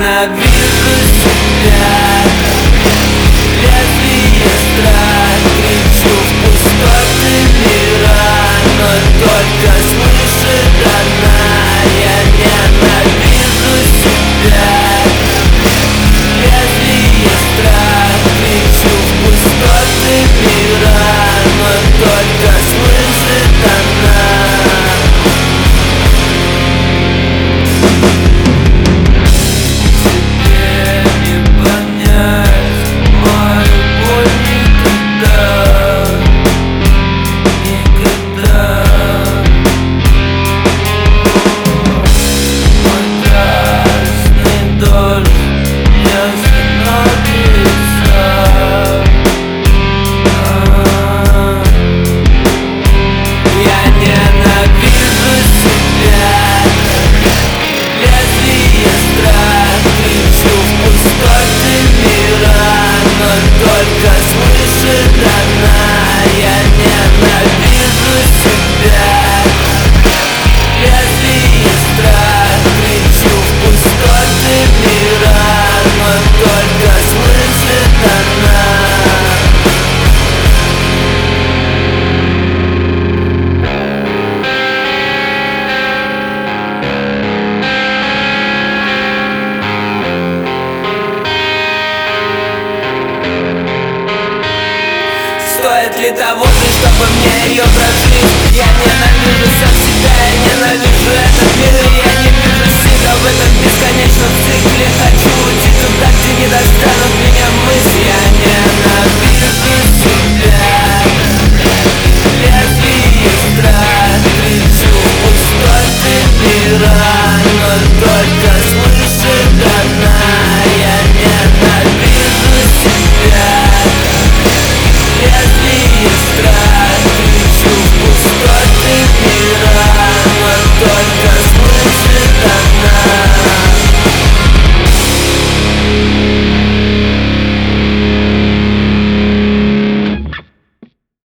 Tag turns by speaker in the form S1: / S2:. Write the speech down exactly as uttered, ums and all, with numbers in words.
S1: ненавижу себя. Лезвие страх, кричу в пустоты мира, но только слышит она. Я ненавижу себя. Лезвие страх, кричу в пустоты мира, но только слышит она. Стоит ли того же, чтобы мне ее прожить? Я ненавижу сам себя, я ненавижу этот мир, и я не вижу себя в этом бесконечном цикле. Хочу уйти туда, где не достанут меня.